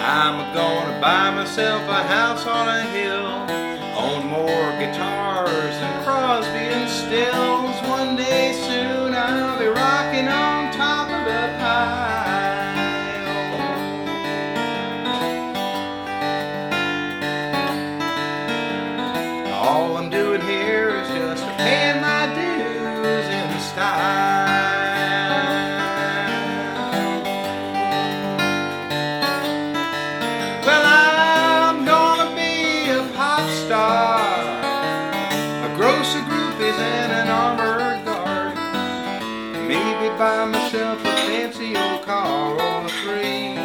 I'm gonna buy myself a house on a hill, own more guitars than Crosby and Stills. One day soon I'll be rocking on top of the pile. All I'm doing here is just paying my dues in style. Well, I'm gonna be a pop star, a grocer, groupies, and an armored guard. Maybe buy myself a fancy old car or three.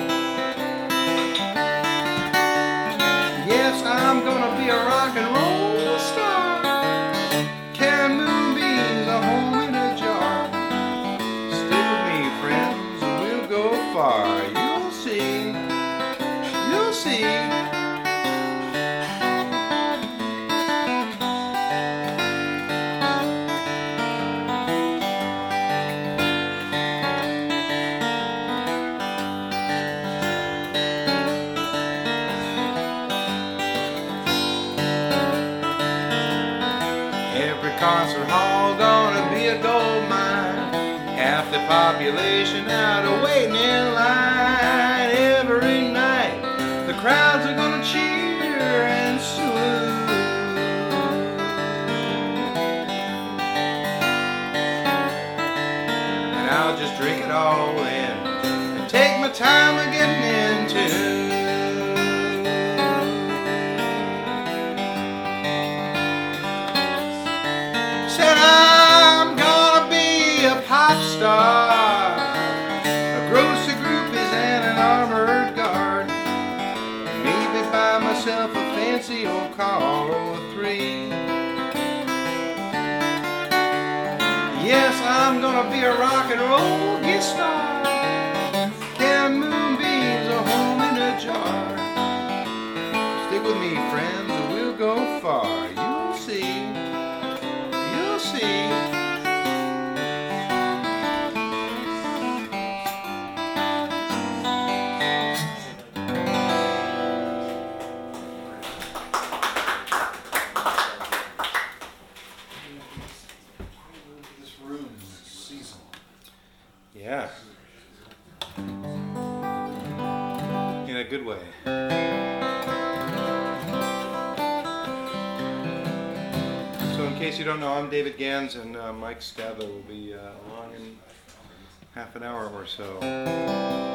Yes, I'm gonna be a rock and roll star, carry moonbeams a home in a jar. Stay with me, friends, and we'll go far. You'll see, you'll see. Every concert hall gonna be a gold mine, half the population out waiting in line. Every night the crowds are gonna cheer and salute, and I'll just drink it all in and take my time of getting into. Said I'm gonna be a pop star, a grocer, groupies, and an armored guard. Maybe buy myself a fancy old car or three. Yes, I'm gonna be a rock and roll guest star, carry moonbeams a home in a jar. Stick with me, friends, and we'll go far. You'll see. You'll see. This room is seasonal. Yeah. In a good way. So in case you don't know, I'm David Gans, and Mike Statler will be along in half an hour or so.